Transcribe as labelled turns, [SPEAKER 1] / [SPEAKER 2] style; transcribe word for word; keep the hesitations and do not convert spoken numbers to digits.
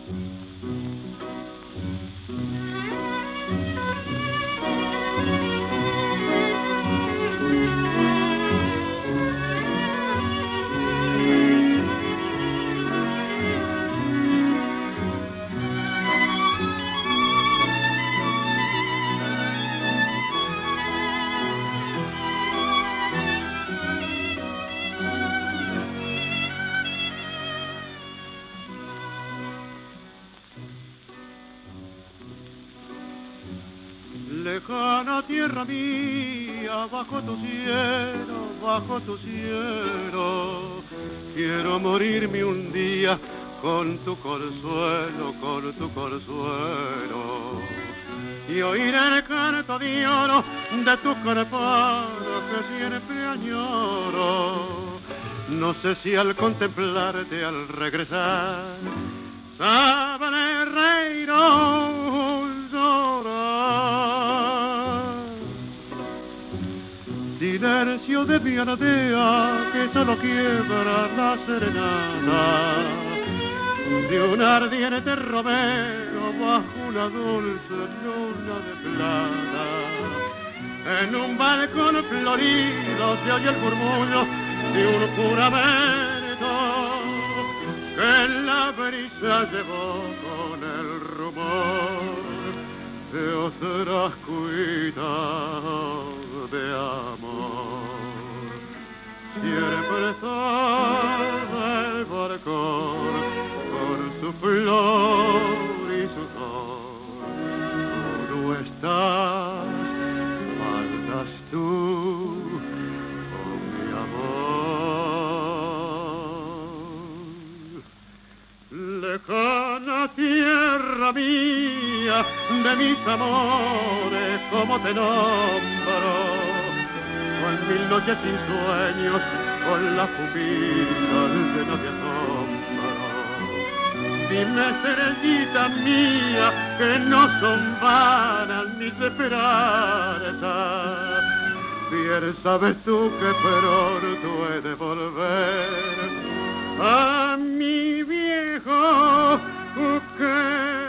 [SPEAKER 1] Lejana tierra mía, bajo tu cielo, bajo tu cielo, quiero morirme un día con tu consuelo, con tu consuelo, y oír el canto de oro de tu carpano que siempre añoro. No sé si al contemplarte, al regresar, sabré reír o llorar. Silencio de mi aldea que solo quiebra la serenata de un ardiente romero bajo una dulce luna de plata. En un balcón florido se oye el murmullo de un juramento que la brisa llevó con el rumor de otras cuitas de amor. Siempre sabe el balcón con su flor y su sol. Tú no estás, faltas tú, oh mi amor. Lejana tierra mía, de mis amores, como te nombro, con mil noches sin sueños, con las pupilas llenas de asombro. Dime, estrellita mía, que no son vanas ni de esperanza. Bien sabes tú que pronto he de volver a mi viejo que